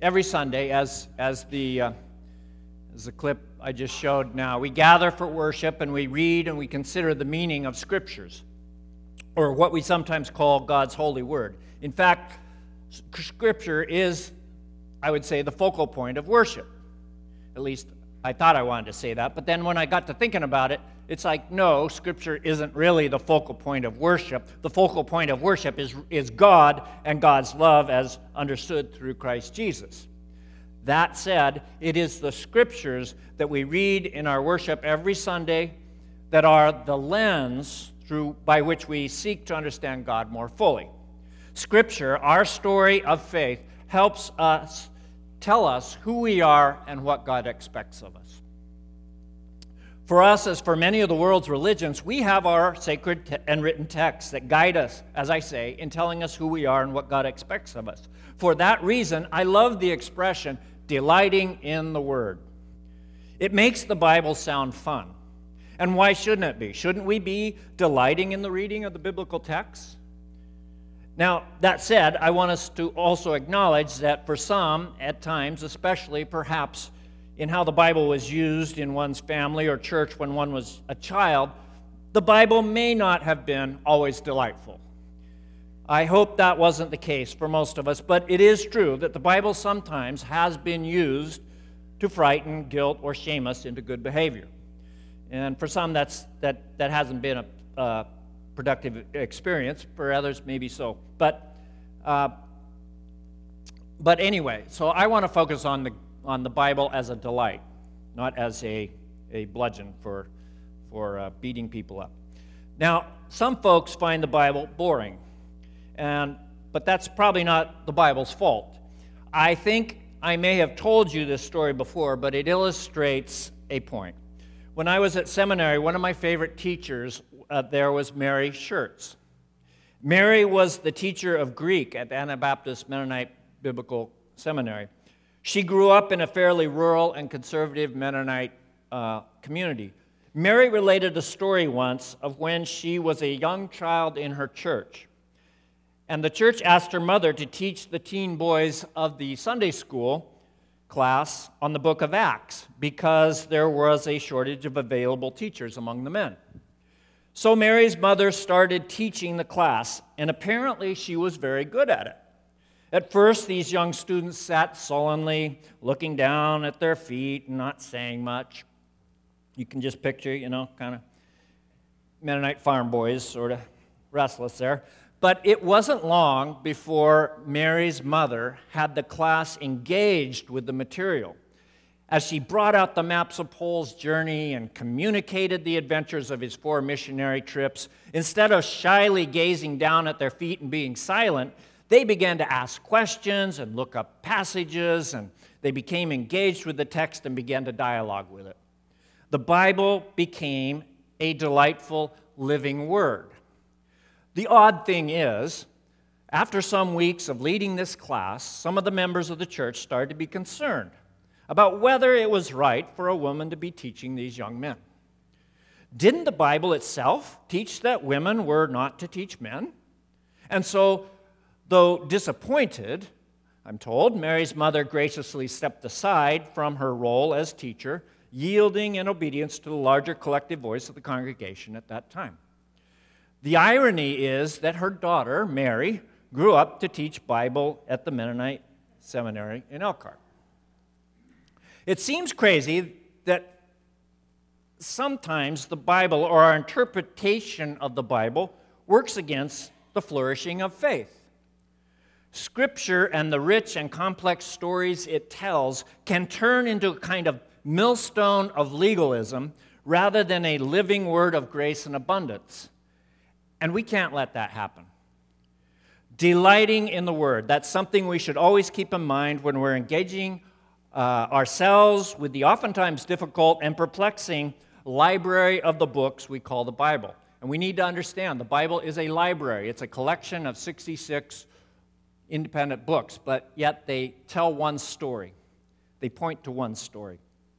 every Sunday, as the clip I just showed now, we gather for worship and we read and we consider the meaning of Scriptures, or what we sometimes call God's holy word. In fact, Scripture is, I would say, the focal point of worship. At least I thought I wanted to say that, but then when I got to thinking about it, it's like, no, Scripture isn't really the focal point of worship. The focal point of worship is God and God's love as understood through Christ Jesus. That said, it is the Scriptures that we read in our worship every Sunday that are the lens by which we seek to understand God more fully. Scripture, our story of faith, helps us tell us who we are and what God expects of us. For us, as for many of the world's religions, we have our sacred and written texts that guide us, as I say, in telling us who we are and what God expects of us. For that reason, I love the expression, delighting in the Word. It makes the Bible sound fun. And why shouldn't it be? Shouldn't we be delighting in the reading of the biblical texts? Now, that said, I want us to also acknowledge that for some, at times, especially perhaps in how the Bible was used in one's family or church when one was a child, the Bible may not have been always delightful. I hope that wasn't the case for most of us, but it is true that the Bible sometimes has been used to frighten, guilt, or shame us into good behavior. And for some, that hasn't been a productive experience. For others, maybe so. But anyway, so I want to focus on the Bible as a delight, not as a bludgeon for beating people up. Now, some folks find the Bible boring, but that's probably not the Bible's fault. I think I may have told you this story before, but it illustrates a point. When I was at seminary, one of my favorite teachers there was Mary Schertz. Mary was the teacher of Greek at Anabaptist Mennonite Biblical Seminary. She grew up in a fairly rural and conservative Mennonite community. Mary related a story once of when she was a young child in her church. And the church asked her mother to teach the teen boys of the Sunday school class on the book of Acts because there was a shortage of available teachers among the men. So Mary's mother started teaching the class, and apparently she was very good at it. At first, these young students sat sullenly, looking down at their feet and not saying much. You can just picture, kind of Mennonite farm boys, sort of restless there. But it wasn't long before Mary's mother had the class engaged with the material. As she brought out the maps of Paul's journey and communicated the adventures of his 4 missionary trips, instead of shyly gazing down at their feet and being silent, they began to ask questions and look up passages, and they became engaged with the text and began to dialogue with it. The Bible became a delightful living word. The odd thing is, after some weeks of leading this class, some of the members of the church started to be concerned about whether it was right for a woman to be teaching these young men. Didn't the Bible itself teach that women were not to teach men? And so, though disappointed, I'm told, Mary's mother graciously stepped aside from her role as teacher, yielding in obedience to the larger collective voice of the congregation at that time. The irony is that her daughter, Mary, grew up to teach Bible at the Mennonite Seminary in Elkhart. It seems crazy that sometimes the Bible, or our interpretation of the Bible, works against the flourishing of faith. Scripture and the rich and complex stories it tells can turn into a kind of millstone of legalism rather than a living word of grace and abundance. And we can't let that happen. Delighting in the Word, that's something we should always keep in mind when we're engaging ourselves with the oftentimes difficult and perplexing library of the books we call the Bible. And we need to understand the Bible is a library. It's a collection of 66 independent books, but yet they tell one story. They point to one story.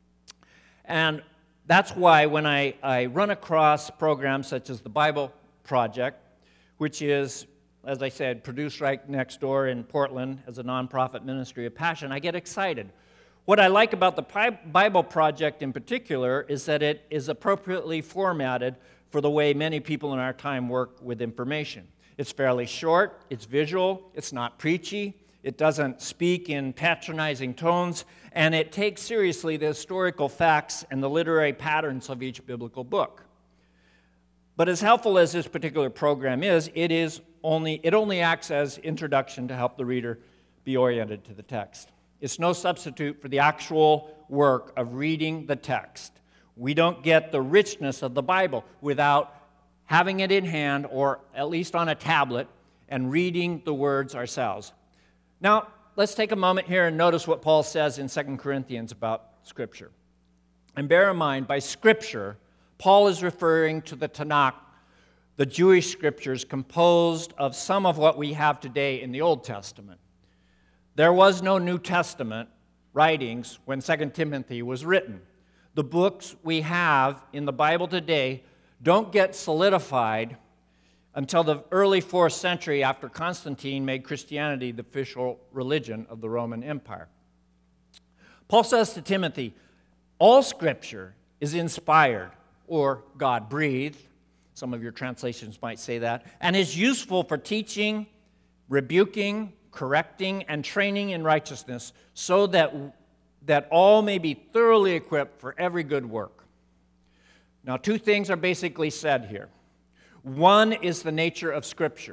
And that's why when I run across programs such as the Bible Project, which is as I said, produced right next door in Portland as a nonprofit ministry of passion, I get excited. What I like about the Bible Project in particular is that it is appropriately formatted for the way many people in our time work with information. It's fairly short, it's visual, it's not preachy, it doesn't speak in patronizing tones, and it takes seriously the historical facts and the literary patterns of each biblical book. But as helpful as this particular program is, it only acts as introduction to help the reader be oriented to the text. It's no substitute for the actual work of reading the text. We don't get the richness of the Bible without having it in hand, or at least on a tablet, and reading the words ourselves. Now, let's take a moment here and notice what Paul says in 2 Corinthians about Scripture. And bear in mind, by Scripture, Paul is referring to the Tanakh, the Jewish Scriptures composed of some of what we have today in the Old Testament. There was no New Testament writings when 2 Timothy was written. The books we have in the Bible today don't get solidified until the early 4th century, after Constantine made Christianity the official religion of the Roman Empire. Paul says to Timothy, all Scripture is inspired, or God-breathed, some of your translations might say that, and is useful for teaching, rebuking, correcting, and training in righteousness, so that all may be thoroughly equipped for every good work. Now, two things are basically said here. One is the nature of Scripture,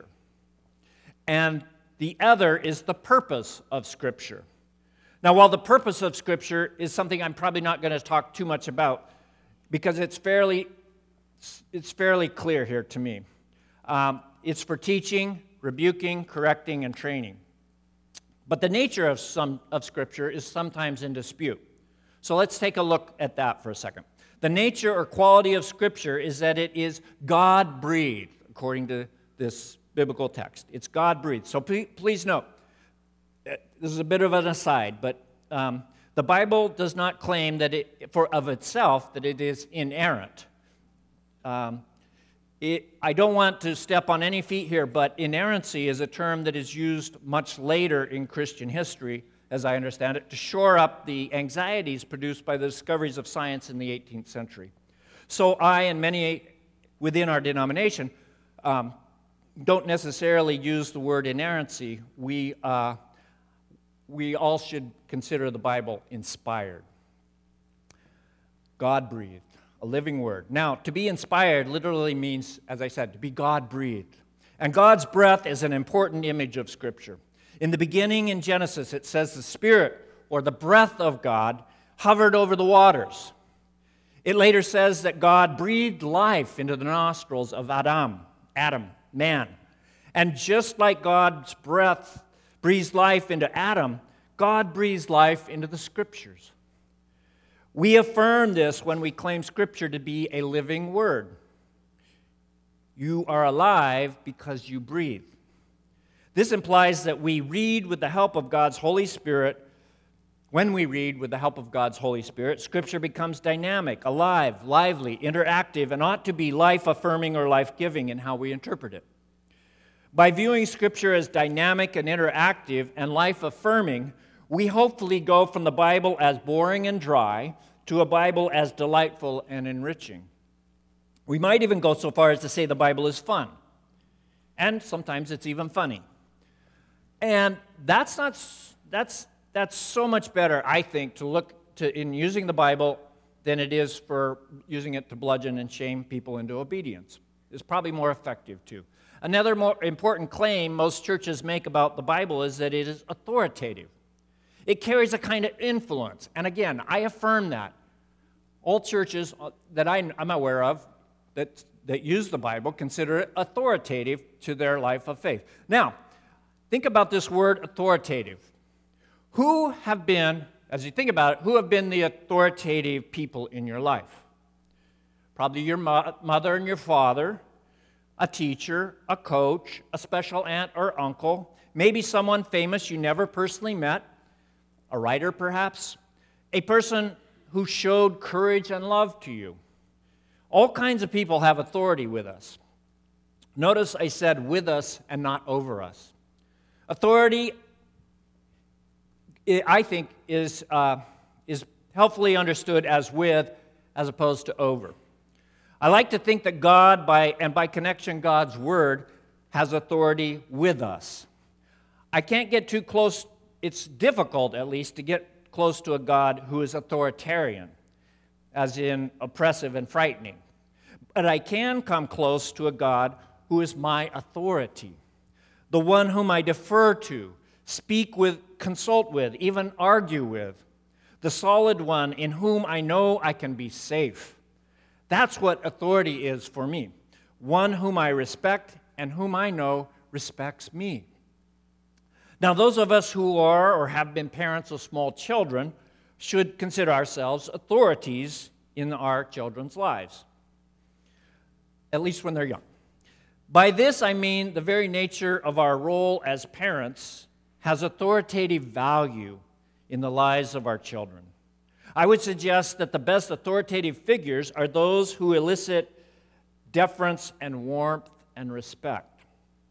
and the other is the purpose of Scripture. Now, while the purpose of Scripture is something I'm probably not going to talk too much about, because it's fairly clear here to me. It's for teaching, rebuking, correcting, and training. But the nature of Scripture is sometimes in dispute. So let's take a look at that for a second. The nature or quality of Scripture is that it is God-breathed, according to this biblical text. It's God-breathed. So please note, this is a bit of an aside, but the Bible does not claim that of itself that it is inerrant. I don't want to step on any feet here, but inerrancy is a term that is used much later in Christian history, as I understand it, to shore up the anxieties produced by the discoveries of science in the 18th century. So I and many within our denomination don't necessarily use the word inerrancy. We all should consider the Bible inspired. God-breathed, a living word. Now, to be inspired literally means, as I said, to be God-breathed. And God's breath is an important image of Scripture. In the beginning in Genesis, it says the Spirit, or the breath of God, hovered over the waters. It later says that God breathed life into the nostrils of Adam, man. And just like God's breath breathes life into Adam, God breathes life into the Scriptures. We affirm this when we claim Scripture to be a living word. You are alive because you breathe. This implies that we read with the help of God's Holy Spirit. When we read with the help of God's Holy Spirit, Scripture becomes dynamic, alive, lively, interactive, and ought to be life-affirming or life-giving in how we interpret it. By viewing Scripture as dynamic and interactive and life-affirming, we hopefully go from the Bible as boring and dry to a Bible as delightful and enriching. We might even go so far as to say the Bible is fun, and sometimes it's even funny. And that's so much better, I think, to look to in using the Bible than it is for using it to bludgeon and shame people into obedience. It's probably more effective, too. Another more important claim most churches make about the Bible is that it is authoritative. It carries a kind of influence. And again, I affirm that. All churches that I'm aware of that use the Bible consider it authoritative to their life of faith. Now, think about this word authoritative. Who have been, as you think about it, who have been the authoritative people in your life? Probably your mother and your father, a teacher, a coach, a special aunt or uncle, maybe someone famous you never personally met, a writer perhaps, a person who showed courage and love to you. All kinds of people have authority with us. Notice I said with us and not over us. Authority, I think, is helpfully understood as with as opposed to over. I like to think that God, by connection, God's Word, has authority with us. I can't get too close. It's difficult, at least, to get close to a God who is authoritarian, as in oppressive and frightening. But I can come close to a God who is my authority, the one whom I defer to, speak with, consult with, even argue with, the solid one in whom I know I can be safe. That's what authority is for me, one whom I respect and whom I know respects me. Now, those of us who are or have been parents of small children should consider ourselves authorities in our children's lives, at least when they're young. By this, I mean the very nature of our role as parents has authoritative value in the lives of our children. I would suggest that the best authoritative figures are those who elicit deference and warmth and respect,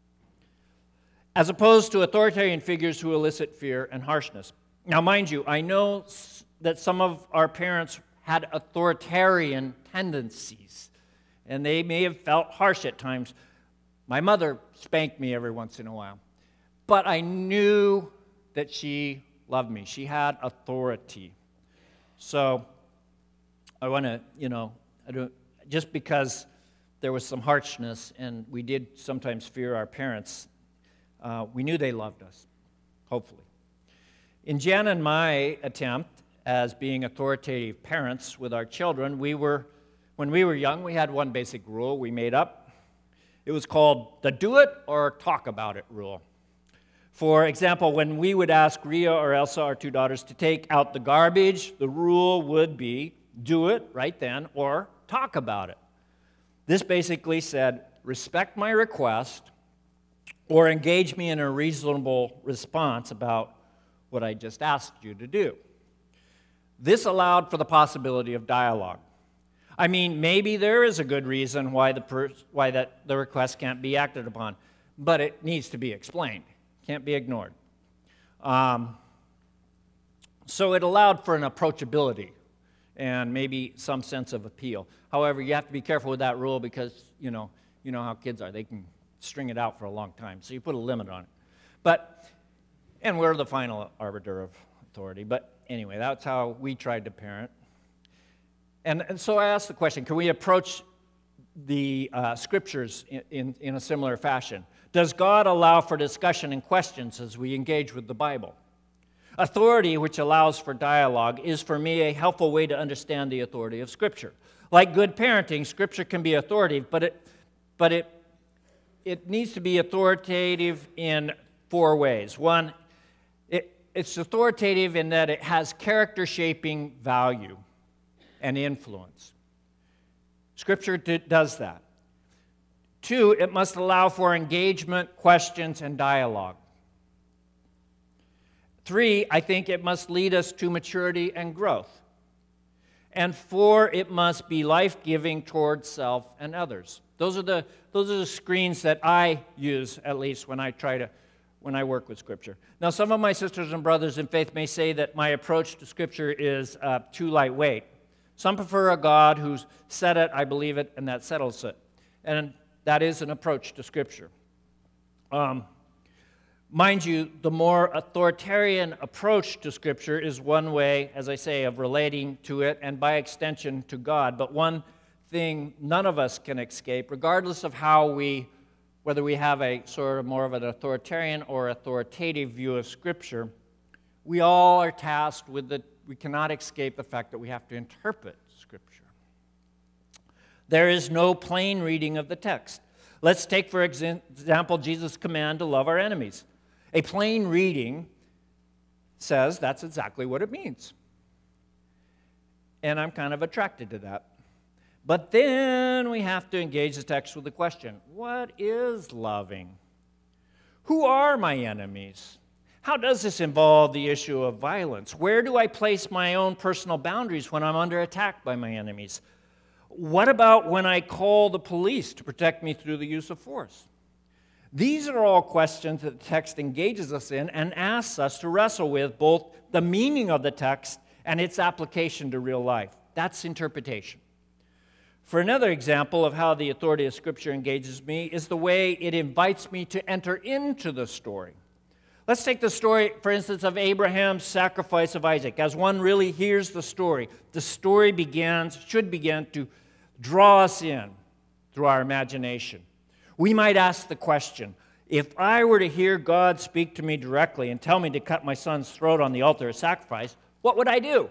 as opposed to authoritarian figures who elicit fear and harshness. Now, mind you, I know that some of our parents had authoritarian tendencies, and they may have felt harsh at times. My mother spanked me every once in a while, but I knew that she loved me. She had authority. So I want to, just because there was some harshness and we did sometimes fear our parents, we knew they loved us, hopefully. In Jan and my attempt as being authoritative parents with our children, when we were young, we had one basic rule we made up. It was called the do it or talk about it rule. For example, when we would ask Ria or Elsa, our two daughters, to take out the garbage, the rule would be do it right then or talk about it. This basically said, respect my request or engage me in a reasonable response about what I just asked you to do. This allowed for the possibility of dialogue. I mean, maybe there is a good reason why the request can't be acted upon, but it needs to be explained. Can't be ignored. So it allowed for an approachability and maybe some sense of appeal. However, you have to be careful with that rule because, you know how kids are. They can string it out for a long time. So you put a limit on it. And we're the final arbiter of authority. But anyway, that's how we tried to parent. And so I asked the question, can we approach the Scriptures in a similar fashion? Does God allow for discussion and questions as we engage with the Bible? Authority, which allows for dialogue, is for me a helpful way to understand the authority of Scripture. Like good parenting, Scripture can be authoritative, but it needs to be authoritative in four ways. One, it's authoritative in that it has character-shaping value and influence. Scripture does that. Two, it must allow for engagement, questions, and dialogue. Three, I think it must lead us to maturity and growth. And four, it must be life-giving towards self and others. Those are the screens that I use, at least when I work with Scripture. Now, some of my sisters and brothers in faith may say that my approach to Scripture is too lightweight. Some prefer a God who's said it, I believe it, and that settles it. And that is an approach to Scripture. Mind you, the more authoritarian approach to Scripture is one way, as I say, of relating to it and by extension to God. But one thing none of us can escape, regardless of whether we have a sort of more of an authoritarian or authoritative view of Scripture, we all are tasked with we cannot escape the fact that we have to interpret Scripture. There is no plain reading of the text. Let's take, for example, Jesus' command to love our enemies. A plain reading says that's exactly what it means. And I'm kind of attracted to that. But then we have to engage the text with the question, what is loving? Who are my enemies? How does this involve the issue of violence? Where do I place my own personal boundaries when I'm under attack by my enemies? What about when I call the police to protect me through the use of force? These are all questions that the text engages us in and asks us to wrestle with both the meaning of the text and its application to real life. That's interpretation. For another example of how the authority of Scripture engages me is the way it invites me to enter into the story. Let's take the story, for instance, of Abraham's sacrifice of Isaac. As one really hears the story should begin to draw us in through our imagination. We might ask the question, if I were to hear God speak to me directly and tell me to cut my son's throat on the altar of sacrifice, what would I do?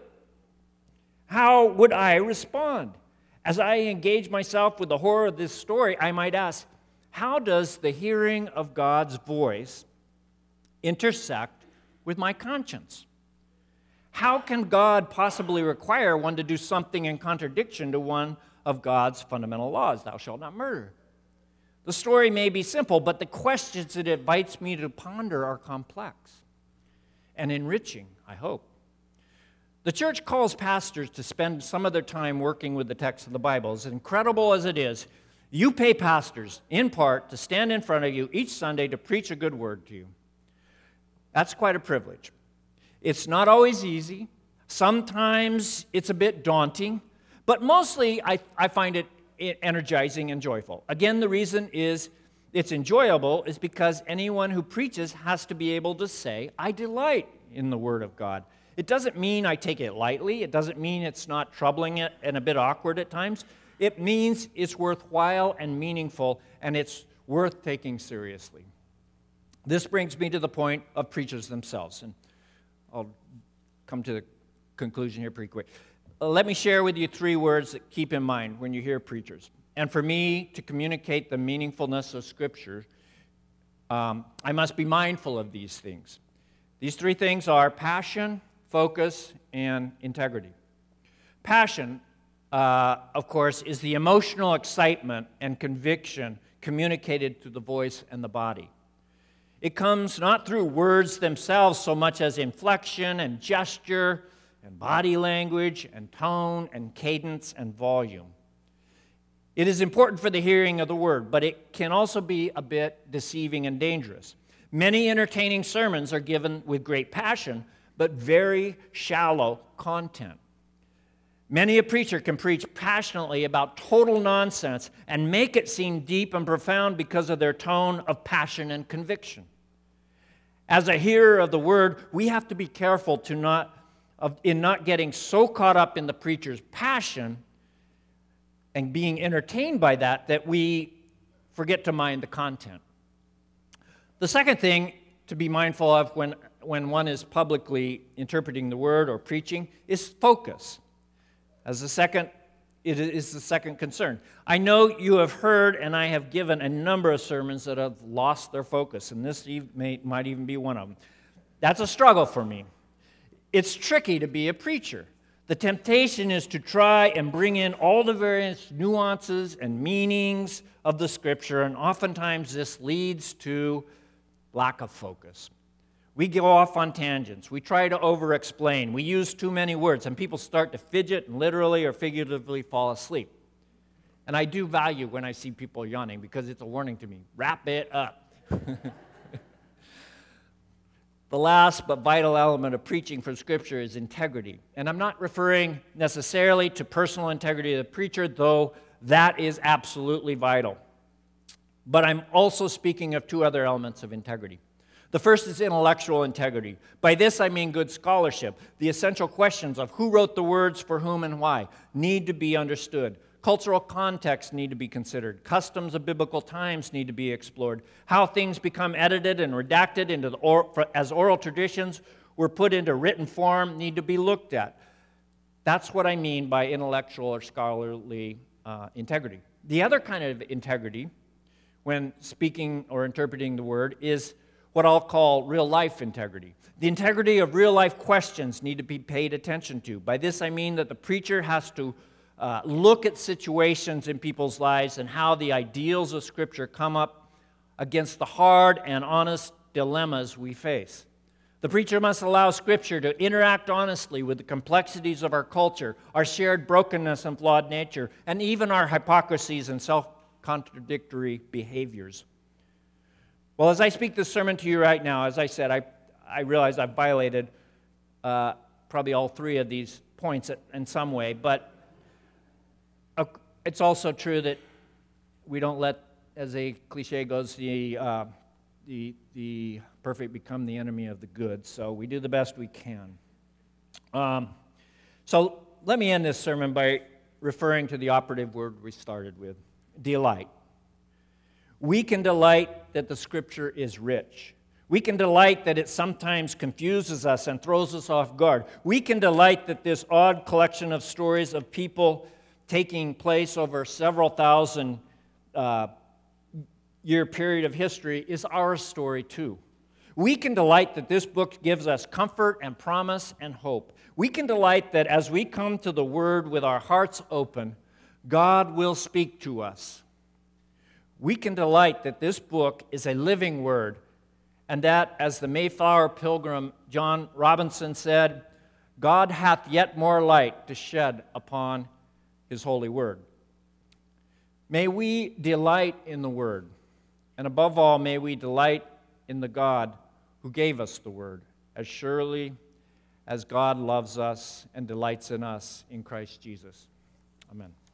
How would I respond? As I engage myself with the horror of this story, I might ask, how does the hearing of God's voice intersect with my conscience? How can God possibly require one to do something in contradiction to one of God's fundamental laws? Thou shalt not murder. The story may be simple, but the questions it invites me to ponder are complex and enriching, I hope. The church calls pastors to spend some of their time working with the text of the Bible. As incredible as it is, you pay pastors, in part, to stand in front of you each Sunday to preach a good word to you. That's quite a privilege. It's not always easy. Sometimes it's a bit daunting, but mostly I find it energizing and joyful. Again, the reason is it's enjoyable is because anyone who preaches has to be able to say, I delight in the Word of God. It doesn't mean I take it lightly. It doesn't mean it's not troubling and a bit awkward at times. It means it's worthwhile and meaningful, and it's worth taking seriously. This brings me to the point of preachers themselves, and I'll come to the conclusion here pretty quick. Let me share with you 3 words that keep in mind when you hear preachers. And for me to communicate the meaningfulness of Scripture, I must be mindful of these things. These 3 things are passion, focus, and integrity. Passion, of course, is the emotional excitement and conviction communicated through the voice and the body. It comes not through words themselves so much as inflection and gesture and body language and tone and cadence and volume. It is important for the hearing of the word, but it can also be a bit deceiving and dangerous. Many entertaining sermons are given with great passion, but very shallow content. Many a preacher can preach passionately about total nonsense and make it seem deep and profound because of their tone of passion and conviction. As a hearer of the word, we have to be careful in not getting so caught up in the preacher's passion and being entertained by that we forget to mind the content. The second thing to be mindful of when one is publicly interpreting the word or preaching is focus. It is the second concern. I know you have heard, and I have given a number of sermons that have lost their focus, and this might even be one of them. That's a struggle for me. It's tricky to be a preacher. The temptation is to try and bring in all the various nuances and meanings of the Scripture, and oftentimes this leads to lack of focus. We go off on tangents. We try to over-explain. We use too many words, and people start to fidget and literally or figuratively fall asleep. And I do value when I see people yawning because it's a warning to me. Wrap it up. The last but vital element of preaching from Scripture is integrity. And I'm not referring necessarily to personal integrity of the preacher, though that is absolutely vital. But I'm also speaking of 2 other elements of integrity. The first is intellectual integrity. By this I mean good scholarship. The essential questions of who wrote the words, for whom, and why need to be understood. Cultural contexts need to be considered. Customs of biblical times need to be explored. How things become edited and redacted as oral traditions were put into written form need to be looked at. That's what I mean by intellectual or scholarly integrity. The other kind of integrity, when speaking or interpreting the word, is what I'll call real-life integrity. The integrity of real-life questions need to be paid attention to. By this I mean that the preacher has to look at situations in people's lives and how the ideals of Scripture come up against the hard and honest dilemmas we face. The preacher must allow Scripture to interact honestly with the complexities of our culture, our shared brokenness and flawed nature, and even our hypocrisies and self-contradictory behaviors. Well, as I speak this sermon to you right now, as I said, I realize I've violated probably all three of these points in some way, but it's also true that we don't let, as a cliche goes, the perfect become the enemy of the good. So we do the best we can. So let me end this sermon by referring to the operative word we started with, delight. We can delight that the Scripture is rich. We can delight that it sometimes confuses us and throws us off guard. We can delight that this odd collection of stories of people taking place over several thousand year period of history is our story too. We can delight that this book gives us comfort and promise and hope. We can delight that as we come to the Word with our hearts open, God will speak to us. We can delight that this book is a living Word, and that, as the Mayflower pilgrim John Robinson said, God hath yet more light to shed upon His holy Word. May we delight in the Word, and above all, may we delight in the God who gave us the Word, as surely as God loves us and delights in us in Christ Jesus. Amen.